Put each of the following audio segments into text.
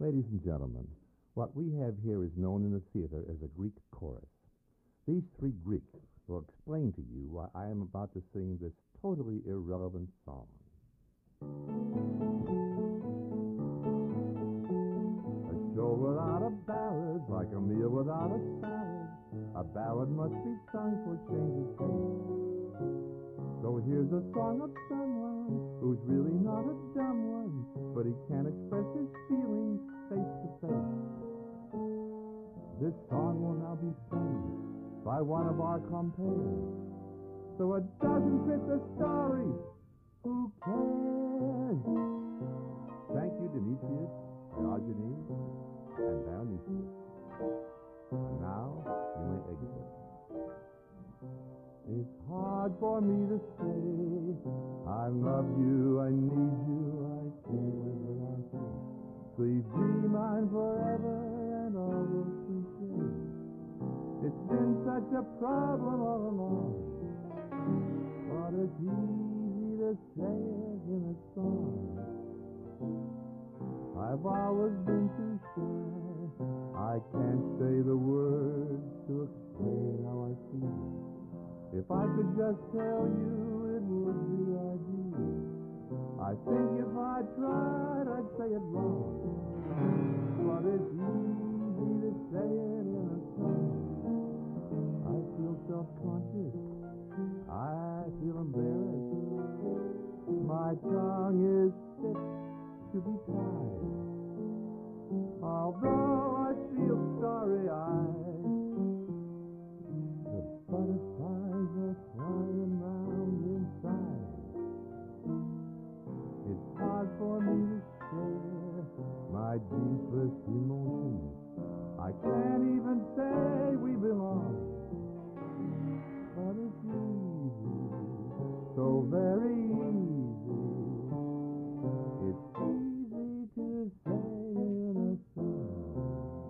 Ladies and gentlemen, what we have here is known in the theater as a Greek chorus. These three Greeks will explain to you why I am about to sing this totally irrelevant song. A show without a ballad's like a meal without a salad. A ballad must be sung for change of pace. So here's a song of someone who's really not a dumb one, but he can't express his feelings face to face. This song will now be sung by one of our compeers. So it doesn't fit the story, who cares? Thank you, Demetrius, Diogenes, and Dionysius. And now you may exit. It's hard for me to say, I love you, I need you, I can't live without you. Please be mine forever and all those cliches. It's been such a problem all along, but it's easy to say it in a song. I've always been too shy, I can't say the words to explain how I feel. If I could just tell you, it would be ideal. I think if I tried, I'd say it wrong. But it's easy to say it in a song. I feel self-conscious. I feel embarrassed. My tongue is fit to be tied. Although I feel starry-eyed, the butterflies are flying round inside. It's hard for me to share my deepest emotions. I can't even say we belong, but it's easy, so very easy. It's easy to say in a song.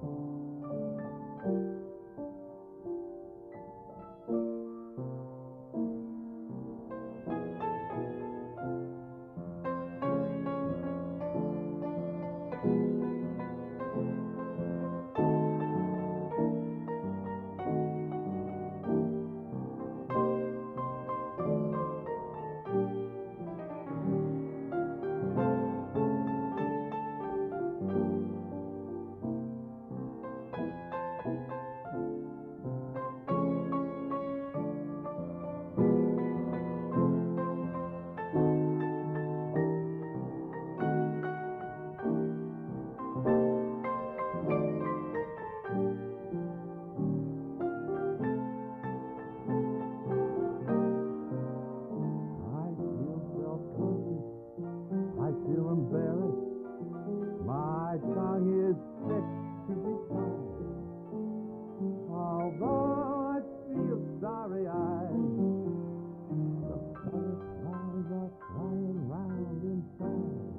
Embarrassed, my tongue is fit to be tied. Although I feel starry-eyed, the butterflies are flying round inside.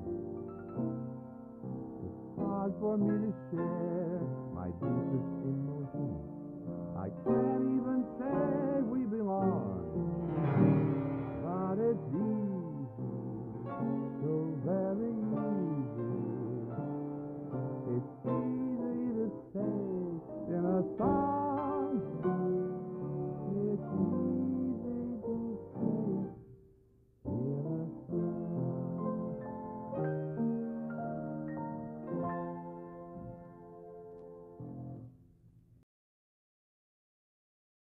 It's hard for me to share my deepest emotions. I can't even say we belong, but it's easy, so very easy.